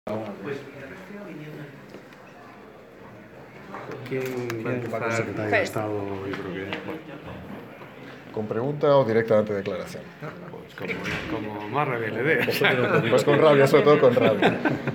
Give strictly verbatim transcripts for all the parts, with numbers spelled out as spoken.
¿Quién va a empezar? Secretario de Estado, yo creo que... ¿Con pregunta o directamente declaración? Pues como, como más rabia le dé. Pues con rabia, sobre todo con rabia.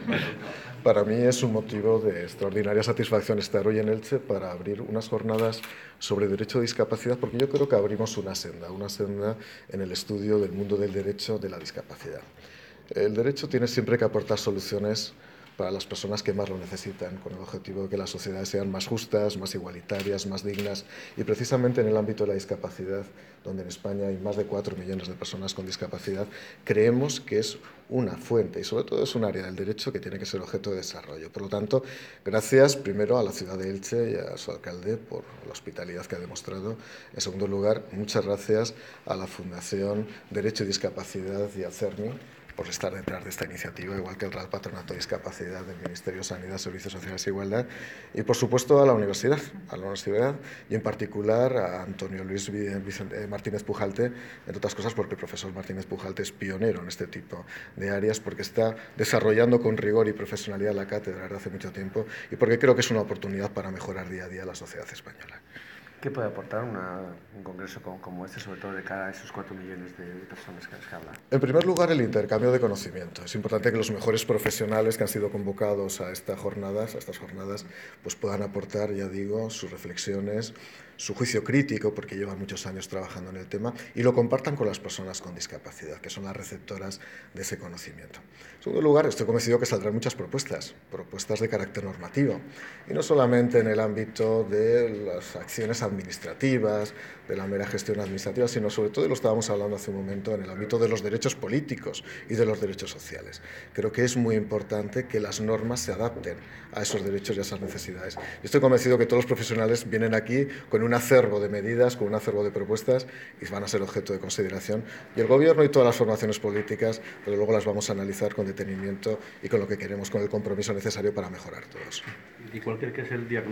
Para mí es un motivo de extraordinaria satisfacción estar hoy en Elche para abrir unas jornadas sobre derecho de discapacidad, porque yo creo que abrimos una senda, una senda en el estudio del mundo del derecho de la discapacidad. El derecho tiene siempre que aportar soluciones para las personas que más lo necesitan, con el objetivo de que las sociedades sean más justas, más igualitarias, más dignas. Y precisamente en el ámbito de la discapacidad, donde en España hay más de cuatro millones de personas con discapacidad, creemos que es una fuente y sobre todo es un área del derecho que tiene que ser objeto de desarrollo. Por lo tanto, gracias primero a la ciudad de Elche y a su alcalde por la hospitalidad que ha demostrado. En segundo lugar, muchas gracias a la Fundación Derecho y Discapacidad y a CERMI por estar detrás de esta iniciativa, igual que el Real Patronato de Discapacidad del Ministerio de Sanidad, Servicios Sociales e Igualdad, y por supuesto a la universidad, a la universidad y en particular a Antonio Luis Vicente Martínez Pujalte, entre otras cosas porque el profesor Martínez Pujalte es pionero en este tipo de áreas, porque está desarrollando con rigor y profesionalidad la cátedra desde hace mucho tiempo y porque creo que es una oportunidad para mejorar día a día la sociedad española. ¿Qué puede aportar una, un congreso como, como este, sobre todo de cara a esos cuatro millones de personas que, que habla? En primer lugar, el intercambio de conocimiento. Es importante que los mejores profesionales que han sido convocados a estas jornadas, a estas jornadas, pues puedan aportar, ya digo, sus reflexiones, su juicio crítico, porque llevan muchos años trabajando en el tema, y lo compartan con las personas con discapacidad, que son las receptoras de ese conocimiento. En segundo lugar, estoy convencido que saldrán muchas propuestas, propuestas de carácter normativo, y no solamente en el ámbito de las acciones administrativas, de la mera gestión administrativa, sino sobre todo, y lo estábamos hablando hace un momento, en el ámbito de los derechos políticos y de los derechos sociales. Creo que es muy importante que las normas se adapten a esos derechos y a esas necesidades. Yo estoy convencido que todos los profesionales vienen aquí con un acervo de medidas, con un acervo de propuestas y van a ser objeto de consideración. Y el Gobierno y todas las formaciones políticas, pero luego las vamos a analizar con detenimiento y con lo que queremos, con el compromiso necesario para mejorar todos. ¿Y cuál cree que es el diagnóstico